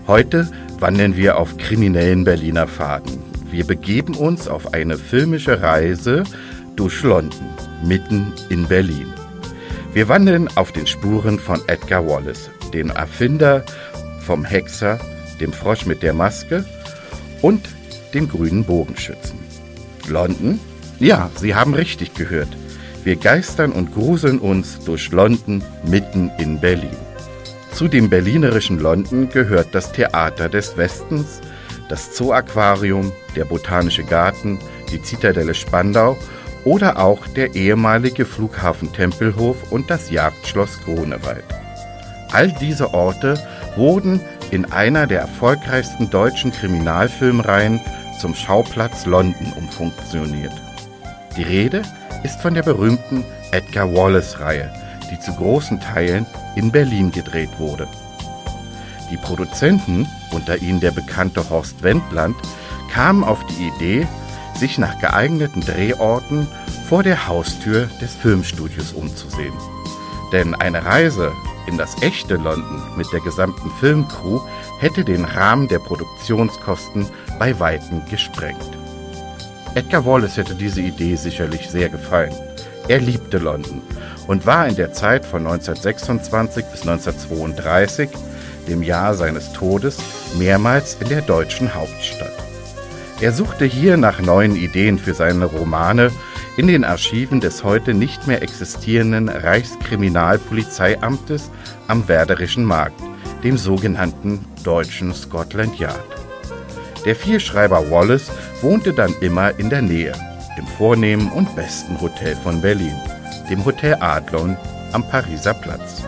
Heute wandern wir auf kriminellen Berliner Pfaden. Wir begeben uns auf eine filmische Reise durch London, mitten in Berlin. Wir wandern auf den Spuren von Edgar Wallace, dem Erfinder vom Hexer, dem Frosch mit der Maske und dem grünen Bogenschützen. London? Ja, Sie haben richtig gehört. Wir geistern und gruseln uns durch London mitten in Berlin. Zu dem berlinerischen London gehört das Theater des Westens, das Zoo-Aquarium, der Botanische Garten, die Zitadelle Spandau oder auch der ehemalige Flughafen Tempelhof und das Jagdschloss Grunewald. All diese Orte wurden in einer der erfolgreichsten deutschen Kriminalfilmreihen zum Schauplatz London umfunktioniert. Die Rede ist von der berühmten Edgar Wallace-Reihe, die zu großen Teilen in Berlin gedreht wurde. Die Produzenten, unter ihnen der bekannte Horst Wendland, kamen auf die Idee, sich nach geeigneten Drehorten vor der Haustür des Filmstudios umzusehen. Denn eine Reise in das echte London mit der gesamten Filmcrew hätte den Rahmen der Produktionskosten bei Weitem gesprengt. Edgar Wallace hätte diese Idee sicherlich sehr gefallen. Er liebte London und war in der Zeit von 1926 bis 1932, dem Jahr seines Todes, mehrmals in der deutschen Hauptstadt. Er suchte hier nach neuen Ideen für seine Romane in den Archiven des heute nicht mehr existierenden Reichskriminalpolizeiamtes am Werderischen Markt, dem sogenannten deutschen Scotland Yard. Der Vielschreiber Wallace wohnte dann immer in der Nähe, im vornehmen und besten Hotel von Berlin, dem Hotel Adlon am Pariser Platz.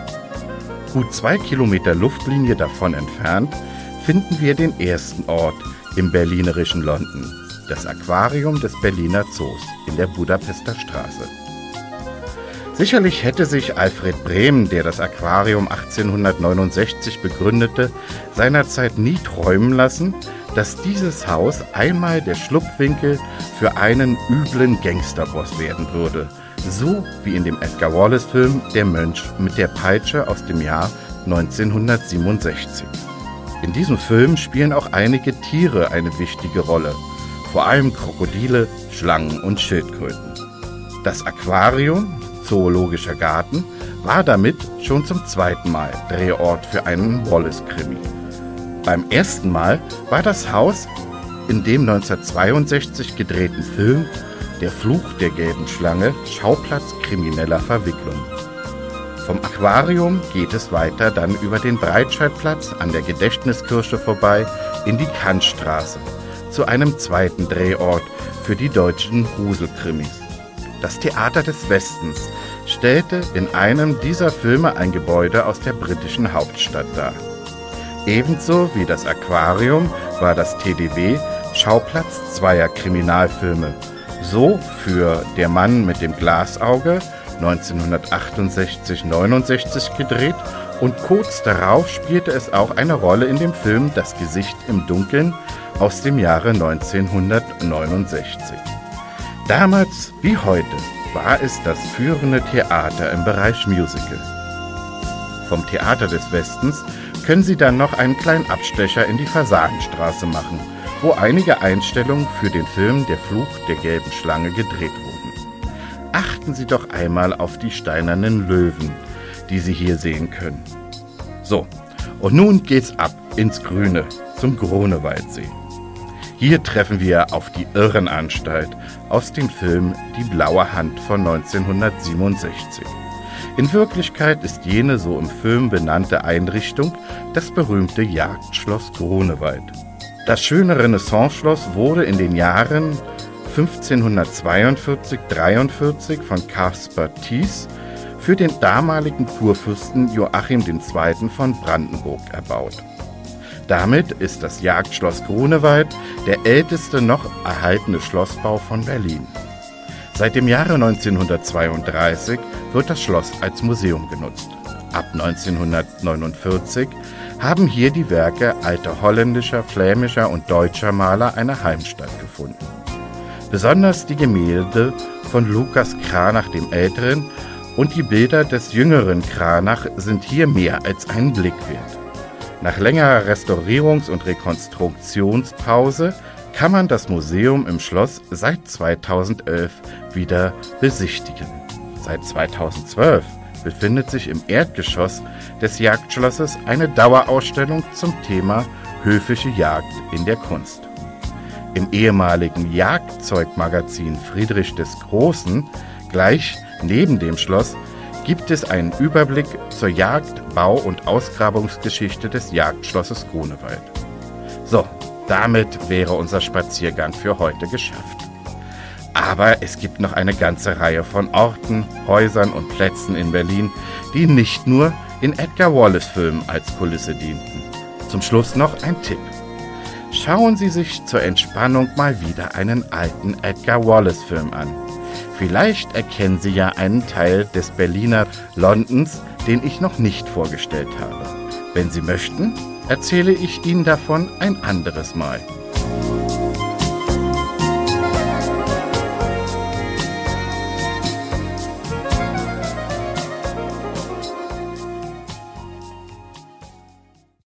Gut 2 Kilometer Luftlinie davon entfernt finden wir den ersten Ort im berlinerischen London, das Aquarium des Berliner Zoos in der Budapester Straße. Sicherlich hätte sich Alfred Brehm, der das Aquarium 1869 begründete, seinerzeit nie träumen lassen, dass dieses Haus einmal der Schlupfwinkel für einen üblen Gangsterboss werden würde, so wie in dem Edgar Wallace-Film Der Mönch mit der Peitsche aus dem Jahr 1967. In diesem Film spielen auch einige Tiere eine wichtige Rolle, vor allem Krokodile, Schlangen und Schildkröten. Das Aquarium, Zoologischer Garten, war damit schon zum zweiten Mal Drehort für einen Wallace-Krimi. Beim ersten Mal war das Haus in dem 1962 gedrehten Film Der Fluch der gelben Schlange Schauplatz krimineller Verwicklung. Vom Aquarium geht es weiter dann über den Breitscheidplatz an der Gedächtniskirche vorbei in die Kantstraße, zu einem zweiten Drehort für die deutschen Gruselkrimis. Das Theater des Westens stellte in einem dieser Filme ein Gebäude aus der britischen Hauptstadt dar. Ebenso wie das Aquarium war das TDW Schauplatz zweier Kriminalfilme, so für Der Mann mit dem Glasauge 1968-69 gedreht und kurz darauf spielte es auch eine Rolle in dem Film Das Gesicht im Dunkeln aus dem Jahre 1969. Damals wie heute war es das führende Theater im Bereich Musical. Vom Theater des Westens können Sie dann noch einen kleinen Abstecher in die Fasanenstraße machen, wo einige Einstellungen für den Film Der Fluch der gelben Schlange gedreht wurden. Achten Sie doch einmal auf die steinernen Löwen, die Sie hier sehen können. So, und nun geht's ab ins Grüne, zum Grunewaldsee. Hier treffen wir auf die Irrenanstalt aus dem Film Die blaue Hand von 1967. In Wirklichkeit ist jene so im Film benannte Einrichtung das berühmte Jagdschloss Grunewald. Das schöne Renaissanceschloss wurde in den Jahren 1542-43 von Caspar Thies für den damaligen Kurfürsten Joachim II. Von Brandenburg erbaut. Damit ist das Jagdschloss Grunewald der älteste noch erhaltene Schlossbau von Berlin. Seit dem Jahre 1932 wird das Schloss als Museum genutzt. Ab 1949 haben hier die Werke alter holländischer, flämischer und deutscher Maler eine Heimstatt gefunden. Besonders die Gemälde von Lukas Cranach dem Älteren und die Bilder des jüngeren Cranach sind hier mehr als einen Blick wert. Nach längerer Restaurierungs- und Rekonstruktionspause kann man das Museum im Schloss seit 2011 wieder besichtigen. Seit 2012 befindet sich im Erdgeschoss des Jagdschlosses eine Dauerausstellung zum Thema höfische Jagd in der Kunst. Im ehemaligen Jagdzeugmagazin Friedrich des Großen, gleich neben dem Schloss, gibt es einen Überblick zur Jagd-, Bau- und Ausgrabungsgeschichte des Jagdschlosses Grunewald. So, damit wäre unser Spaziergang für heute geschafft. Aber es gibt noch eine ganze Reihe von Orten, Häusern und Plätzen in Berlin, die nicht nur in Edgar Wallace-Filmen als Kulisse dienten. Zum Schluss noch ein Tipp. Schauen Sie sich zur Entspannung mal wieder einen alten Edgar Wallace-Film an. Vielleicht erkennen Sie ja einen Teil des Berliner Londons, den ich noch nicht vorgestellt habe. Wenn Sie möchten, erzähle ich Ihnen davon ein anderes Mal.